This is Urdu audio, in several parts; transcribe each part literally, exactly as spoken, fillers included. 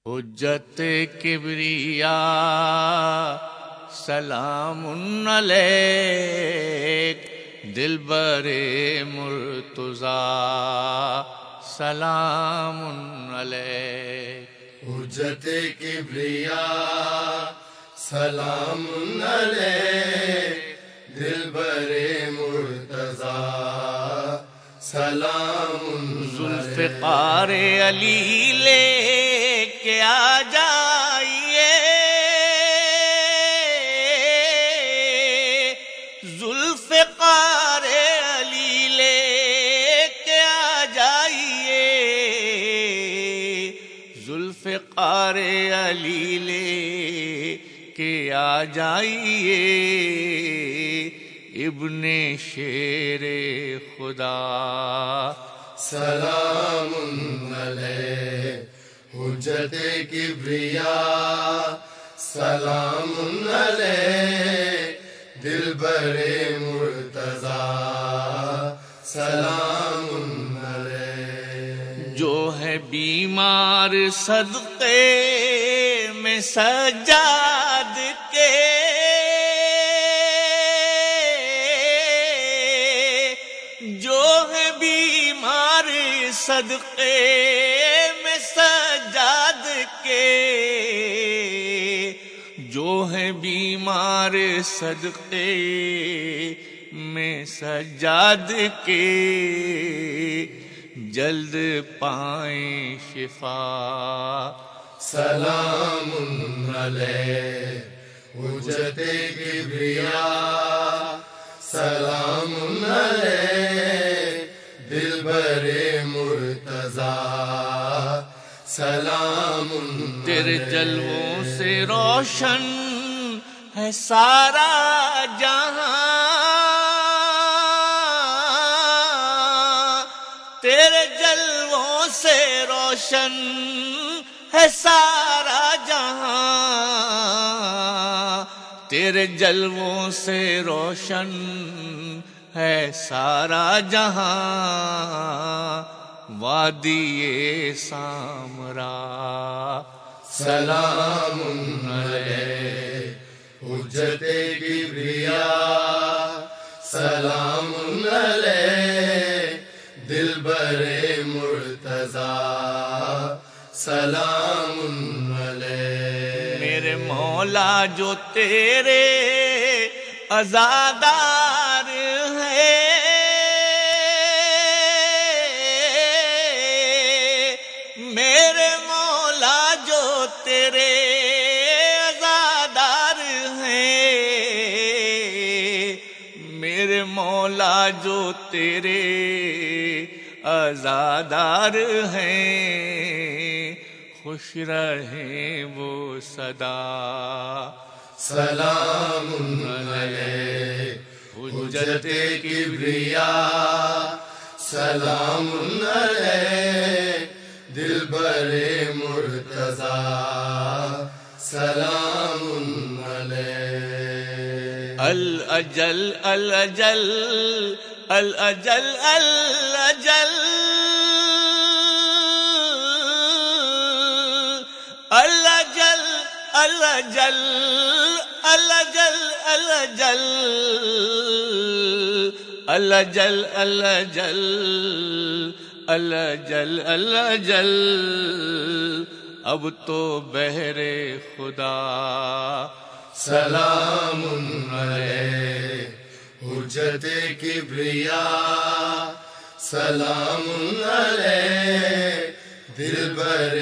حجت کبریا سلام علیک، دلبر مرتضیٰ سلام علیک۔ حجت کبریا سلام علیک، دلبر مرتضیٰ سلام علیک۔ ذوالفقار علی لے کے آ جائیے، ذوالفقار علی لے کے آ جائیے، ذوالفقار علی لے کے آ جائیے، ابن شیر خدا سلام علیک۔ حجت کبریا سلام علیک، دلبر مرتضیٰ سلام علیک۔ جو ہے بیمار صدقے میں سجاد کے، جو ہے بیمار صدقے میں سجاد کے، جو ہے بیمار صدقے میں سجاد کے، جلد پائیں شفا سلام علیک۔ حجت کبریا سلام علیک، دلبر مرتضیٰ سلام علیک۔ تیرے جلووں سے روشن ہے سارا جہاں، تیرے جلووں سے روشن ہے سارا جہاں، تیرے جلووں سے روشن ہے سارا جہاں، وادی سامرا سلام علیک۔ حجت کبریا سلام علیک، دلبر مرتضیٰ سلام علیک۔ میرے مولا جو تیرے عزادار ہیں، میرے مولا جو تیرے عزادار ہیں، میرے مولا جو تیرے عزادار ہیں، خوش رہیں وہ سدا سلام علیک۔ حجت کبریا سلام علیک، دلبر مرتضیٰ سلام علیک۔ الاجل الاجل الاجل الاجل الاجل الاجل الاجل الاجل الاجل الاجل الاجل اب تو بہر خدا سلام علیک۔ حجت کبریا سلام علیک، دلبر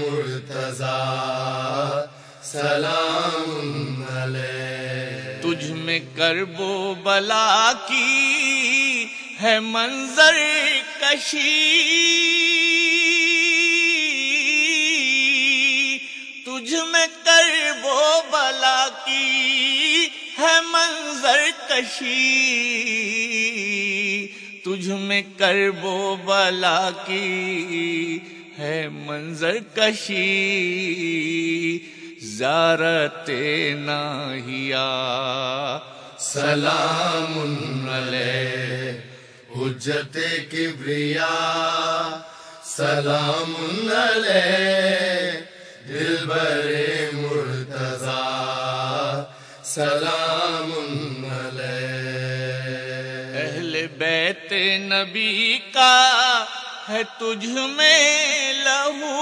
مرتضیٰ سلام علیک۔ تجھ میں کرب و بلا کی ہے منظر کشی، تجھ میں کرب و بلا کی ہے منظر کشی، تجھ میں کرب و بلا کی ہے منظر کشی، زیارت ناہیا سلام علیک۔ حجت کبریا سلام علیک، بیت نبی کا ہے تجھ میں لہو،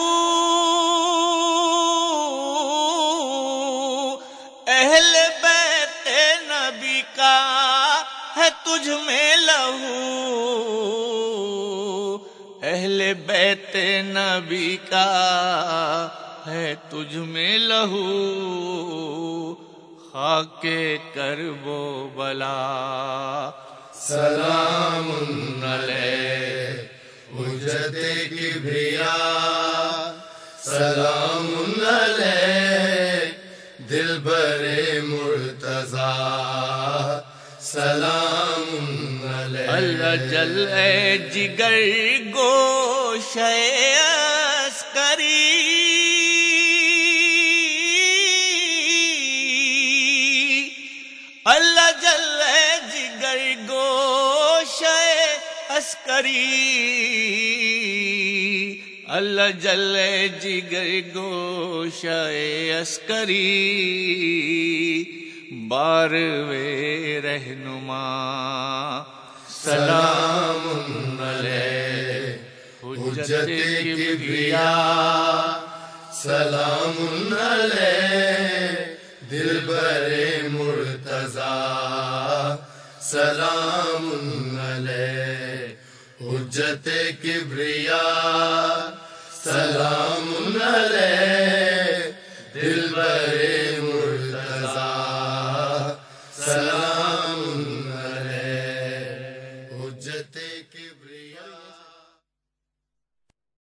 اہل بیت نبی کا ہے تجھ میں لہو، اہل بیت نبی کا ہے تجھ میں لہو، خاک کرب و بلا سلام علیہ حجت کبریا، سلام علیہ دلبر مرتضی، سلام علیہ اللہ جل جگر گوشہ عسکری، اللہ جل جگر گوشہ عسکری، اللہ جل جگر گوشہ عسکری، باروے رہنما سلام علیہ حجت کبریا، سلام علیہ دلبر مرتضی، سلام علیہ حجت کبریا،